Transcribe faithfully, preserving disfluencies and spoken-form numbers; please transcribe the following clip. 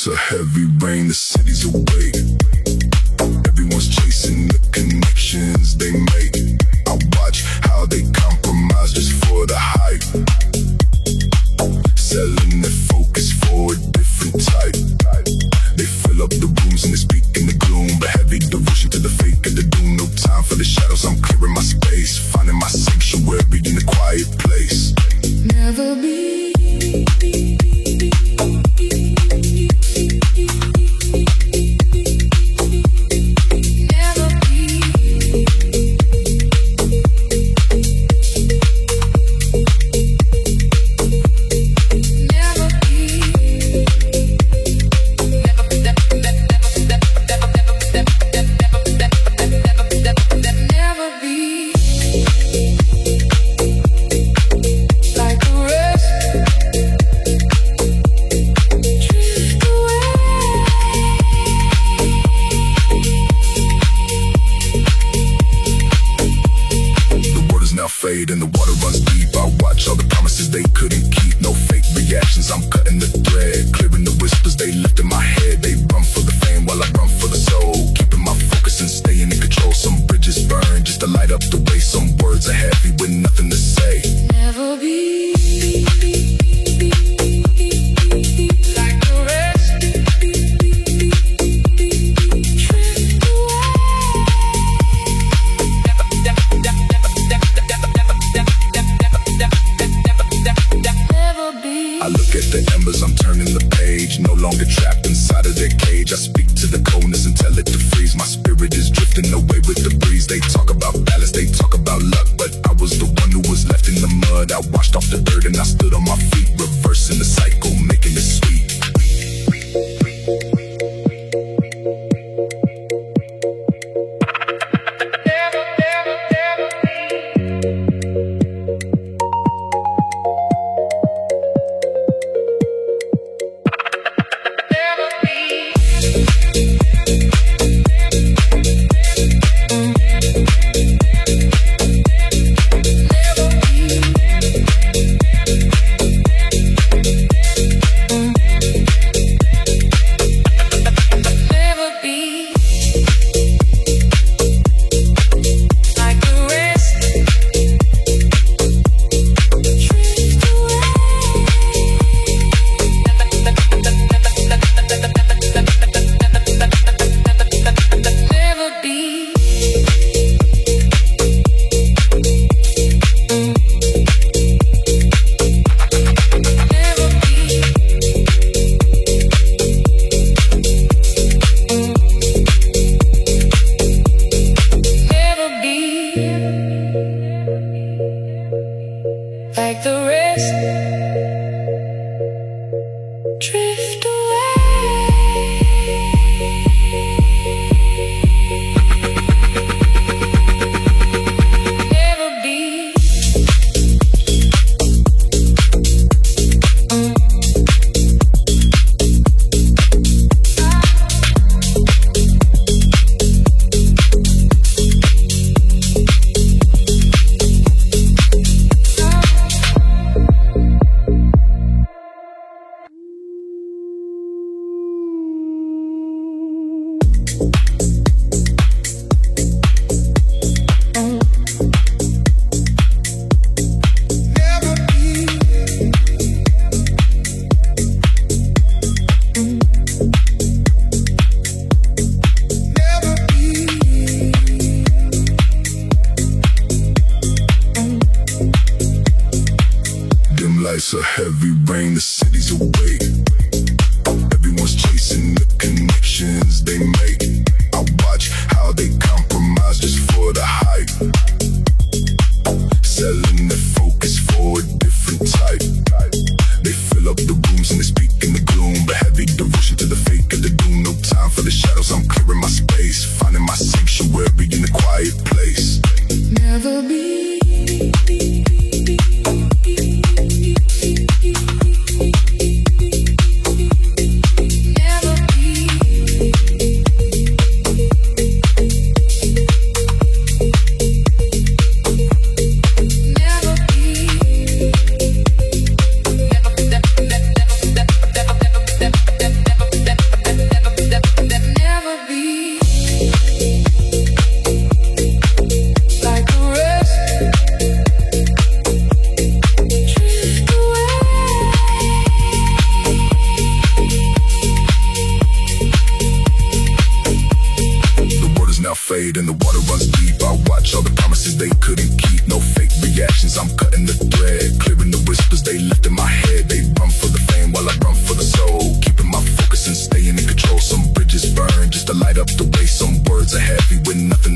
It's a heavy rain, the city's awake. Everyone's chasing the connections they make. I watch how they compromise just for the hype, selling their focus for a different type. They fill up the rooms and they speak in the gloom, but heavy devotion to the fake and the doom. No time for the shadows, I'm clearing my space, finding my sanctuary in a quiet place. Never be and the water runs deep. I watch all the promises they couldn't keep. No fake reactions, I'm cutting the thread, clearing the whispers they left in my head. They run for the fame while I run for the soul, keeping my focus and staying in control. Some bridges burn just to light up the way. Some words are heavy with nothing to say. Never be I'm turning the page, no longer trapped inside of their cage. I speak to the coldness and tell it to freeze. My spirit is drifting away with the breeze. They talk about balance, they talk about luck, but I was the one who was left in the mud. I washed off the dirt and I stood on my feet, reversing the cycle, making it sweet. like the rest, drift away. Never be It's a heavy rain, the city's awake. Everyone's chasing the connections they make. I watch how they compromise just for the hype, selling their focus for a different type. They fill up the rooms and they speak in the gloom, but heavy devotion to the fake and the doom. No time for the shadows, I'm clearing my space, finding my sanctuary in a quiet place. Never be Never fade and the water runs deep. I watch all the promises they couldn't keep. No fake reactions, I'm cutting the thread, clearing the whispers they left in my head. They run for the fame while I run for the soul, keeping my focus and staying in control. Some bridges burn just to light up the way. Some words are heavy with nothing